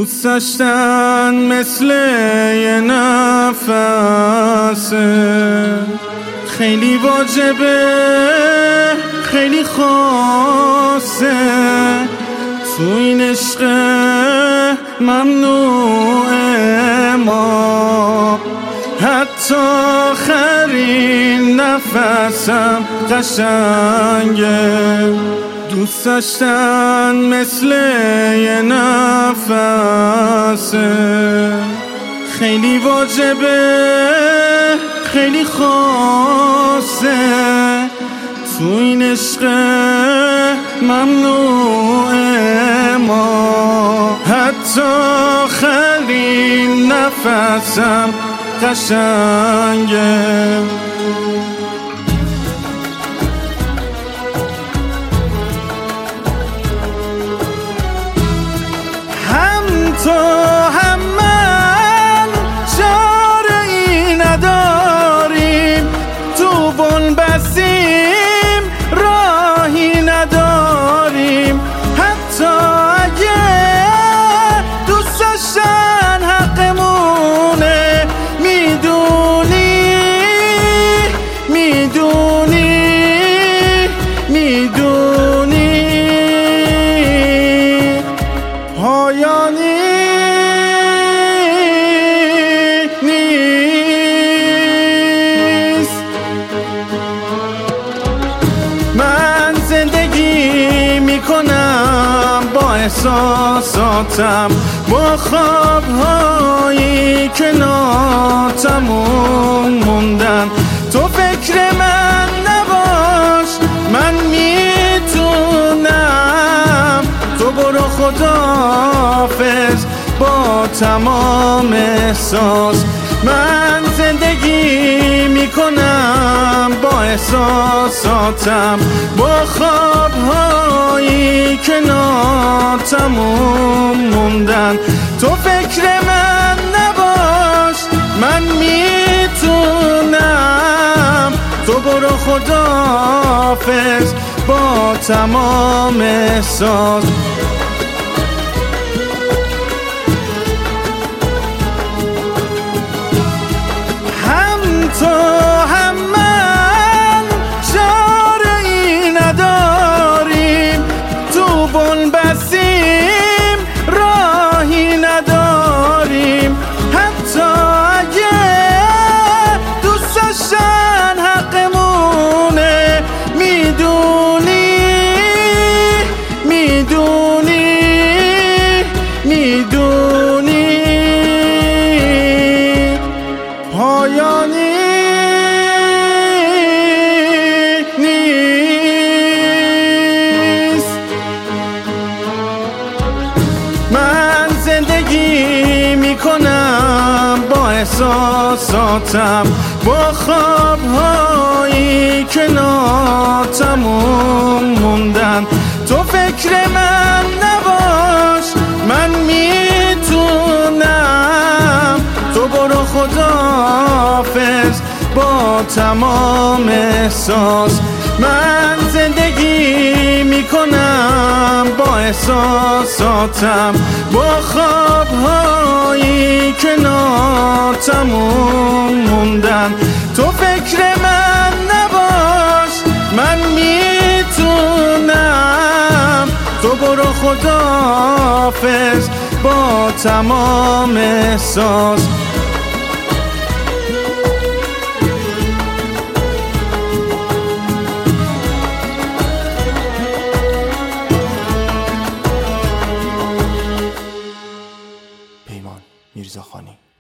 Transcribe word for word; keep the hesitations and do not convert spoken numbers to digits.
دوست داشتن مثل یه نفسه، خیلی واجبه خیلی خاصه، تو این عشق ممنوعه ما حتی آخرین نفسم قشنگه. دوست داشتن مثل یه نفسه، خیلی واجبه خیلی خاصه، تو این عشق ممنوعه ما حتی آخرین نفسم قشنگه. هم تو هم من چاره‌ای نداریم، تو بن‌بستیم راهی نداریم، حتی اگه دوست داشتن حقمونه، میدونی میدونی میدونی پایانی نیست. من زندگی میکنم با احساساتم، با خوابهایی که ناتموم موندن. تو فکر من نباش من میتونم، تو برو خداحافظ با تمام احساس. من زندگی میکنم با احساساتم، با خوابهایی که ناتموم موندن. تو فکر من نباش من میتونم، تو برو خداحافظ با تمام احساس. هم تو هم من چاره‌ای نداریم، تو بن‌بستیم راهی نداریم، حتی اگه دوست داشتن حقمونه، میدونی میدونی میدونی پایانی نیست. من زندگی میکنم با احساساتم، با خوابهایی که ناتموم موندن. تو فکر من نباش من میتونم، تو برو خداحافظ با تمام احساس. من زندگی میکنم با احساساتم، با خوابهایی که ناتموم موندن. تو فکر من نباش من میتونم، تو برو خداحافظ با تمام احساس. پیمان میرزاخانی.